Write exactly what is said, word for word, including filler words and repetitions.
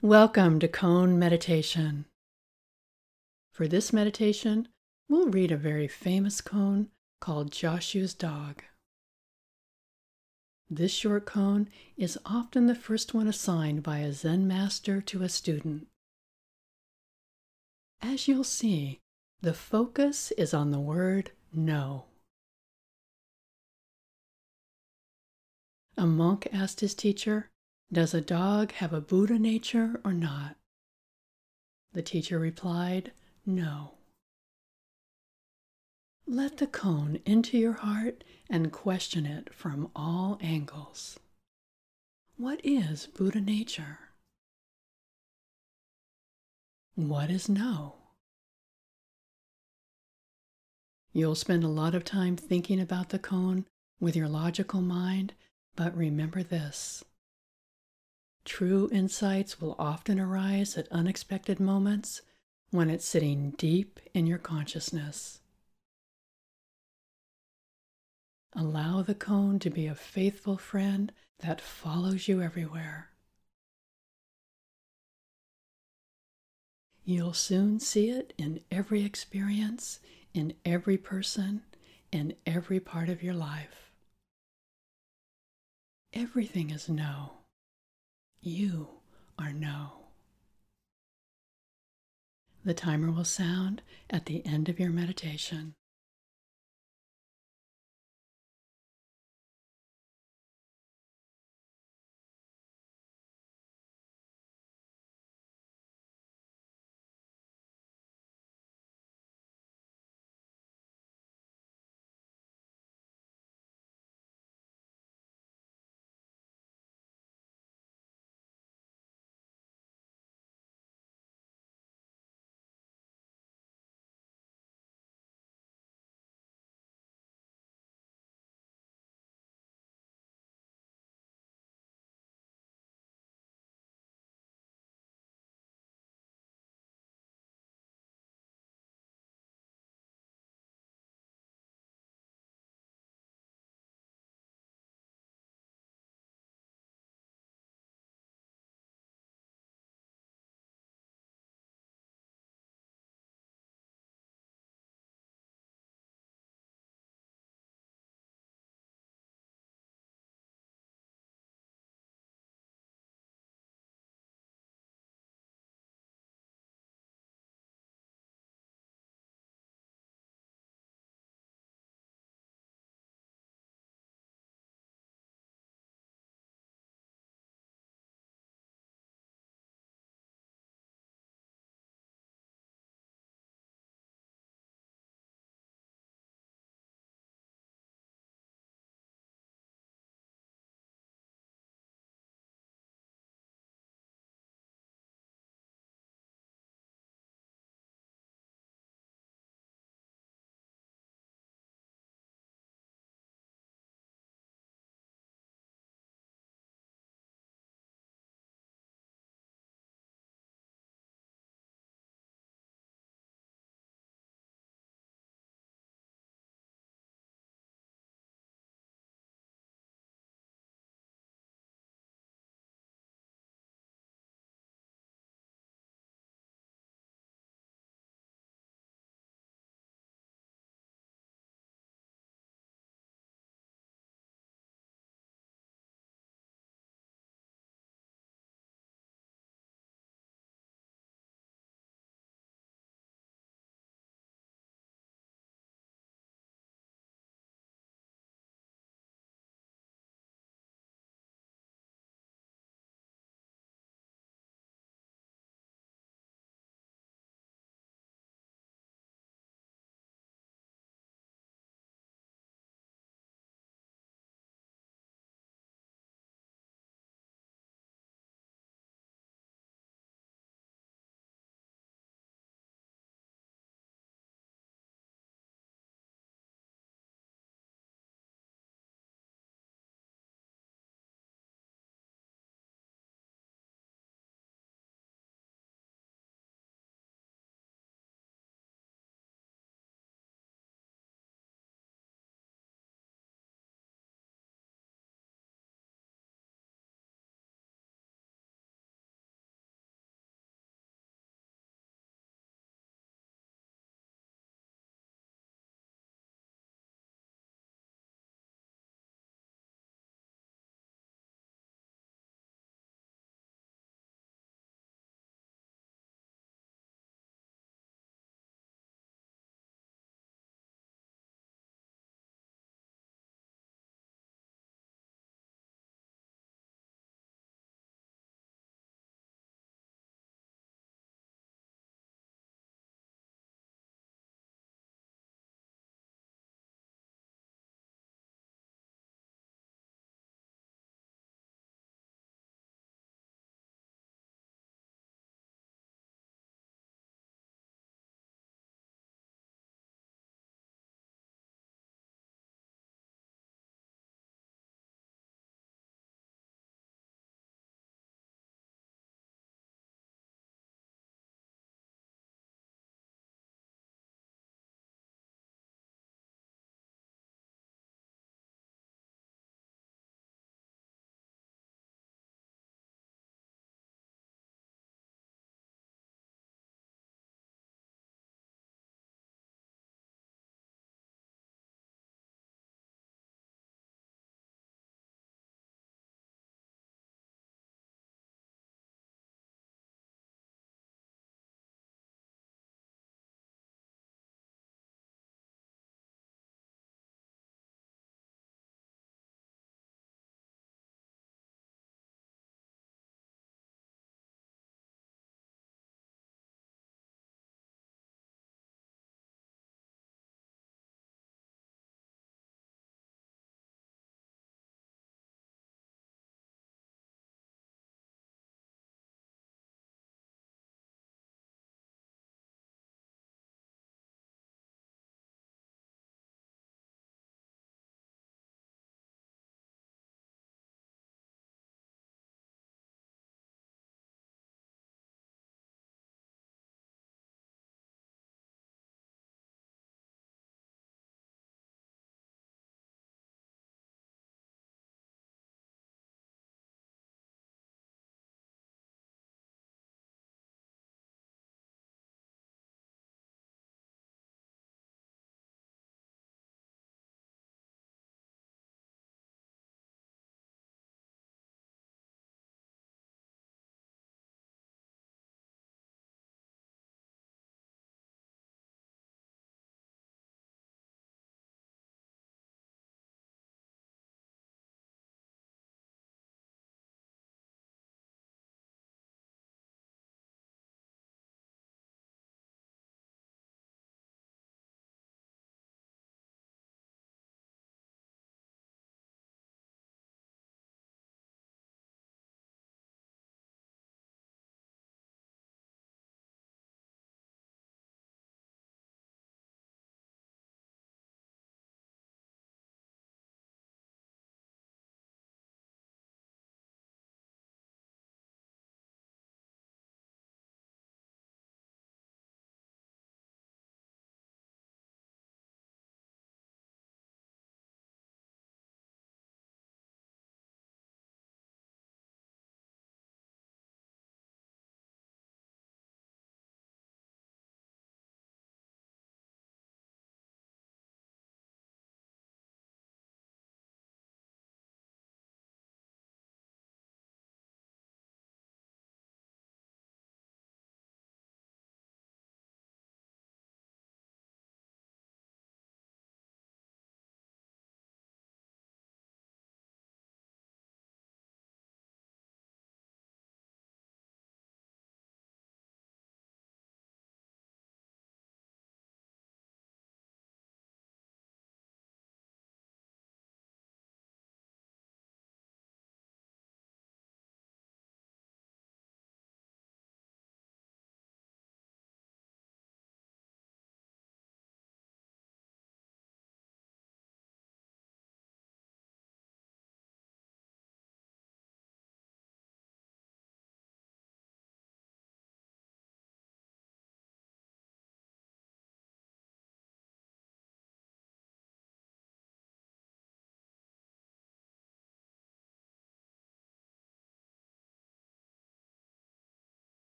Welcome to Cone Meditation. For this meditation, we'll read a very famous koan called Joshua's Dog. This short koan is often the first one assigned by a Zen master to a student. As you'll see, the focus is on the word no. A monk asked his teacher, "Does a dog have a Buddha nature or not?" The teacher replied, "No." Let the koan into your heart and question it from all angles. What is Buddha nature? What is no? You'll spend a lot of time thinking about the koan with your logical mind, but remember this. True insights will often arise at unexpected moments when it's sitting deep in your consciousness. Allow the koan to be a faithful friend that follows you everywhere. You'll soon see it in every experience, in every person, in every part of your life. Everything is no. You are no. The timer will sound at the end of your meditation.